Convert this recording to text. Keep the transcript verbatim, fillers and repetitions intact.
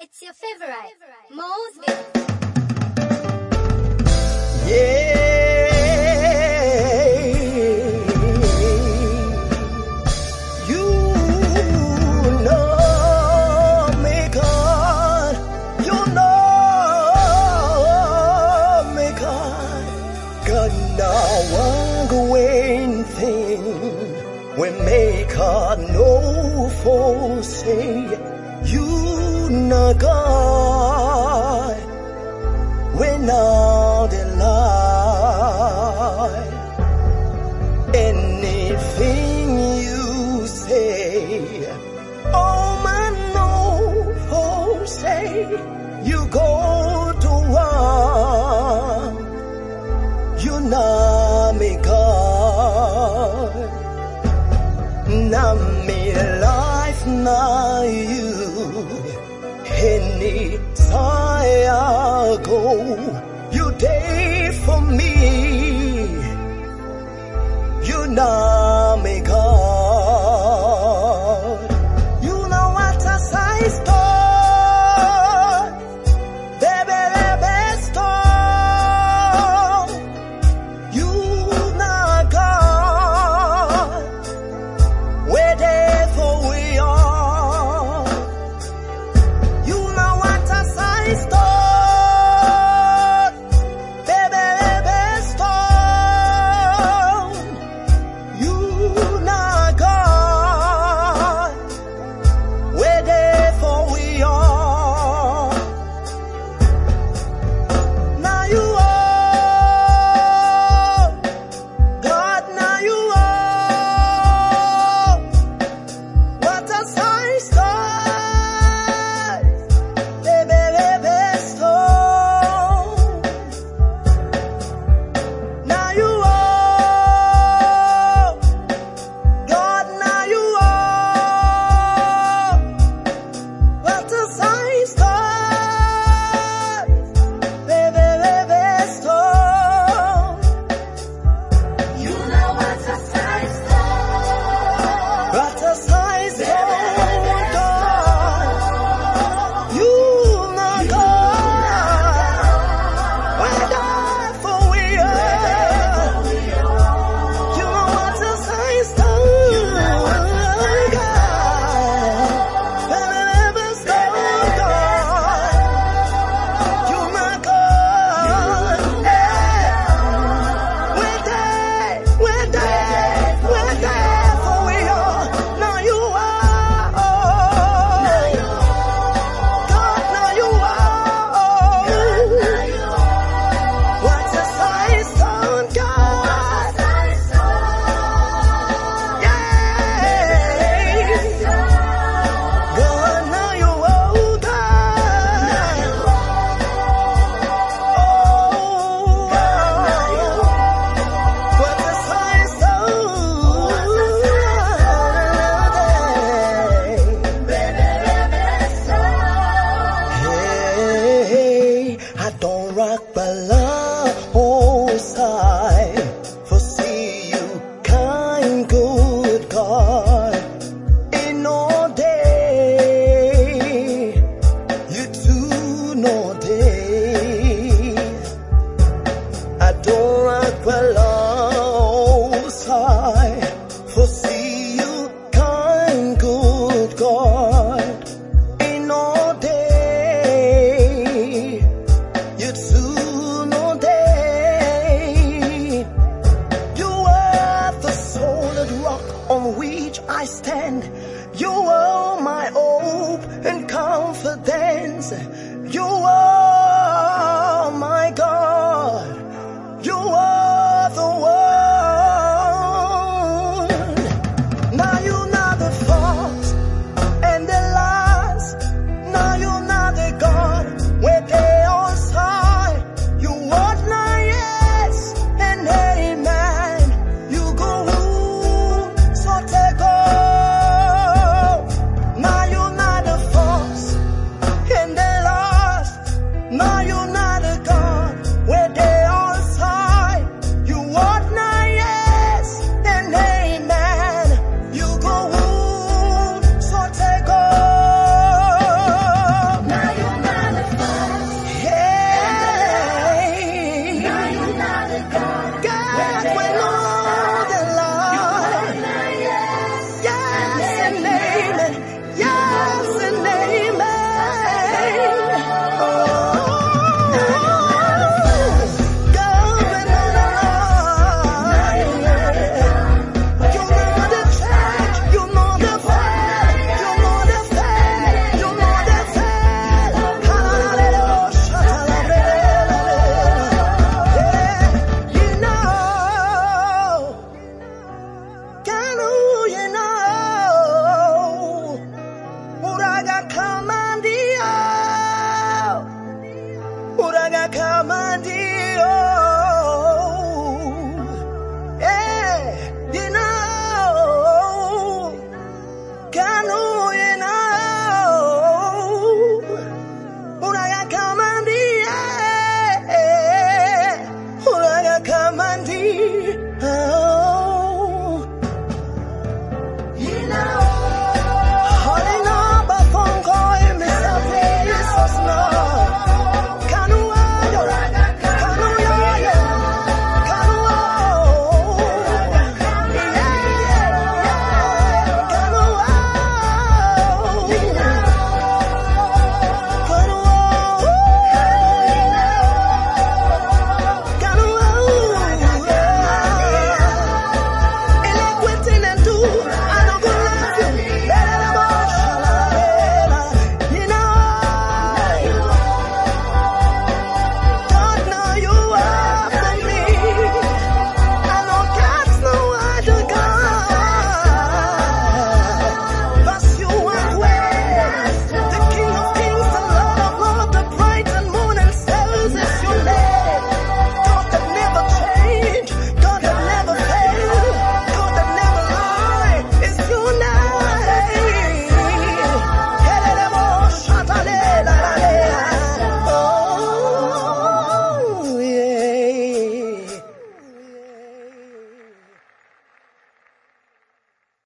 It's your favorite, Moseville. Yeah, you know me, God. You know me, God. God, now I'm going thing when make God no for say you know God. When all the lie, anything you say, oh man, no for say, you go to war, you know me God, now me life, now you, any time I go, you there for me. You know me, God. You know what a size store, baby, baby store. You know God, we're there for we are. You know what a size store. On which I stand, you are my hope and confidence.